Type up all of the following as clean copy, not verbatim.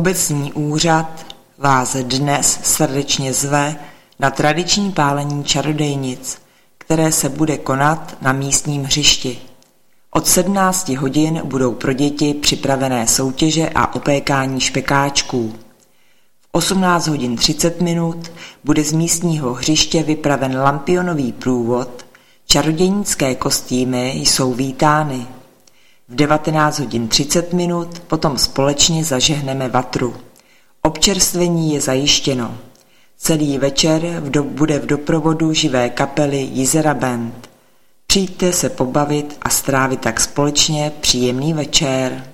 Obecní úřad vás dnes srdečně zve na tradiční pálení čarodějnic, které se bude konat na místním hřišti. Od 17 hodin budou pro děti připravené soutěže a opékání špekáčků. V 18 hodin 30 minut bude z místního hřiště vypraven lampionový průvod, čarodějnické kostýmy jsou vítány. V 19 hodin 30 minut potom společně zažehneme vatru. Občerstvení je zajištěno. Celý večer bude v doprovodu živé kapely Jizera Band. Přijďte se pobavit a strávit tak společně příjemný večer.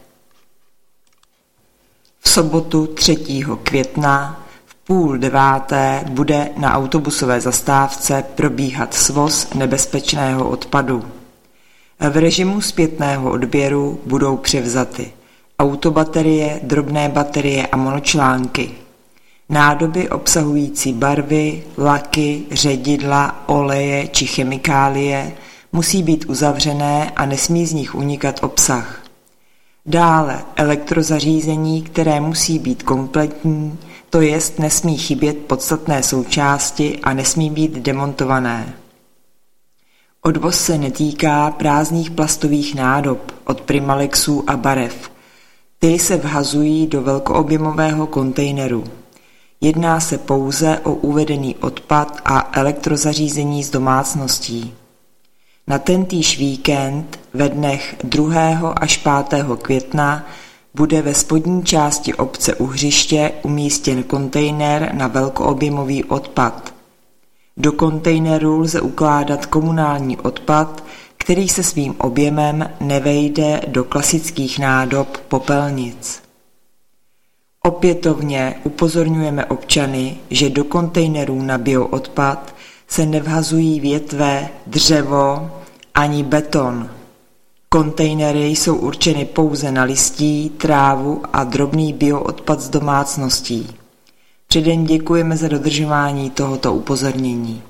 V sobotu 3. května v 8:30 bude na autobusové zastávce probíhat svoz nebezpečného odpadu. V režimu zpětného odběru budou převzaty autobaterie, drobné baterie a monočlánky, nádoby obsahující barvy, laky, ředidla, oleje či chemikálie musí být uzavřené a nesmí z nich unikat obsah. Dále elektrozařízení, které musí být kompletní, to jest nesmí chybět podstatné součásti a nesmí být demontované. Odvoz se netýká prázdných plastových nádob od Primalexů a barev. Ty se vhazují do velkoobjemového kontejneru. Jedná se pouze o uvedený odpad a elektrozařízení z domácností. Na tentýž víkend ve dnech 2. až 5. května bude ve spodní části obce u hřiště umístěn kontejner na velkoobjemový odpad. Do kontejneru lze ukládat komunální odpad, který se svým objemem nevejde do klasických nádob popelnic. Opětovně upozorňujeme občany, že do kontejnerů na bioodpad se nevhazují větve, dřevo ani beton. Kontejnery jsou určeny pouze na listí, trávu a drobný bioodpad z domácností. Předem děkujeme za dodržování tohoto upozornění.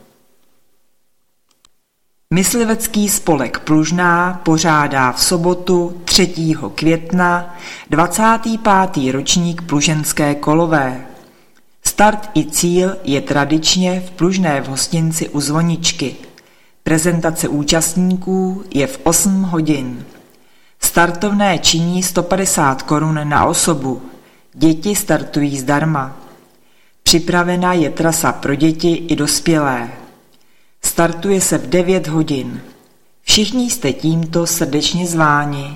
Myslivecký spolek Plužná pořádá v sobotu 3. května 25. ročník pluženské kolové. Start i cíl je tradičně v Plužné v hostinci u zvoničky. Prezentace účastníků je v 8 hodin. Startovné činí 150 korun na osobu. Děti startují zdarma. Připravena je trasa pro děti i dospělé. Startuje se v 9 hodin. Všichni jste tímto srdečně zváni.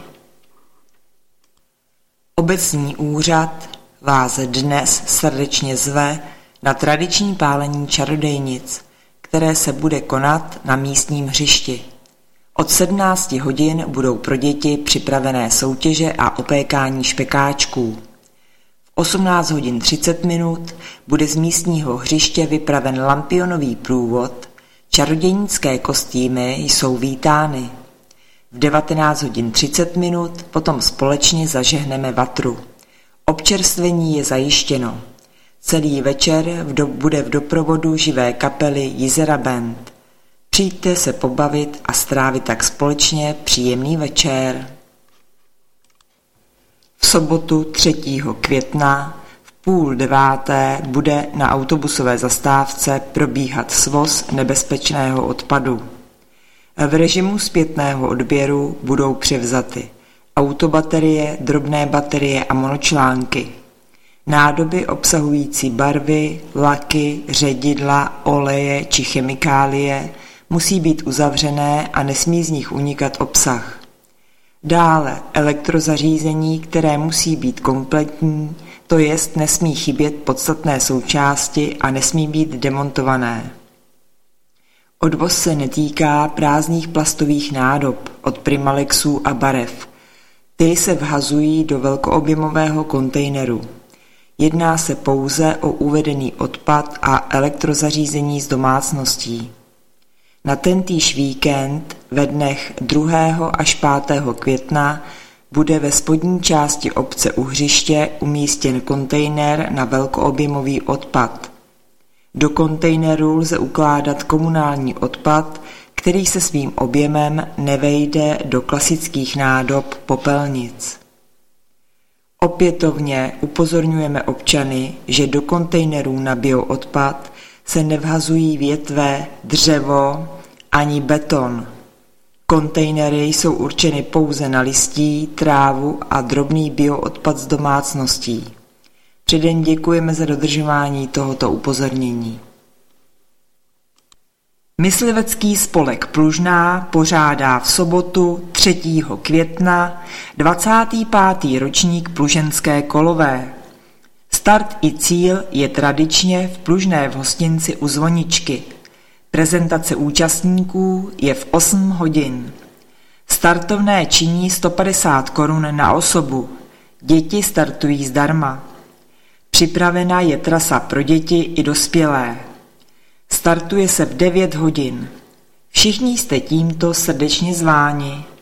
Obecní úřad vás dnes srdečně zve na tradiční pálení čarodějnic, které se bude konat na místním hřišti. Od 17 hodin budou pro děti připravené soutěže a opékání špekáčků. V 18 hodin 30 minut bude z místního hřiště vypraven lampionový průvod, čarodějnické kostýmy jsou vítány. V 19 hodin 30 minut potom společně zažehneme vatru. Občerstvení je zajištěno. Celý večer bude v doprovodu živé kapely Jizera Band. Přijďte se pobavit a strávit tak společně příjemný večer. V sobotu 3. května v 8:30 bude na autobusové zastávce probíhat svoz nebezpečného odpadu. V režimu zpětného odběru budou převzaty autobaterie, drobné baterie a monočlánky, nádoby obsahující barvy, laky, ředidla, oleje či chemikálie musí být uzavřené a nesmí z nich unikat obsah. Dále elektrozařízení, které musí být kompletní, to jest nesmí chybět podstatné součásti a nesmí být demontované. Odvoz se netýká prázdných plastových nádob od Primalexů a barev. Ty se vhazují do velkoobjemového kontejneru. Jedná se pouze o uvedený odpad a elektrozařízení z domácností. Na tentýž víkend ve dnech 2. až 5. května bude ve spodní části obce u hřiště umístěn kontejner na velkoobjemový odpad. Do kontejneru lze ukládat komunální odpad, který se svým objemem nevejde do klasických nádob popelnic. Opětovně upozorňujeme občany, že do kontejnerů na bioodpad se nevhazují větve, dřevo ani beton. Kontejnery jsou určeny pouze na listí, trávu a drobný bioodpad z domácností. Předem děkujeme za dodržování tohoto upozornění. Myslivecký spolek Plužná pořádá v sobotu 3. května 25. ročník pluženské kolové. Start i cíl je tradičně v Plužné v hostinci u zvoničky. Prezentace účastníků je v 8 hodin. Startovné činí 150 korun na osobu. Děti startují zdarma. Připravena je trasa pro děti i dospělé. Startuje se v 9 hodin. Všichni jste tímto srdečně zváni.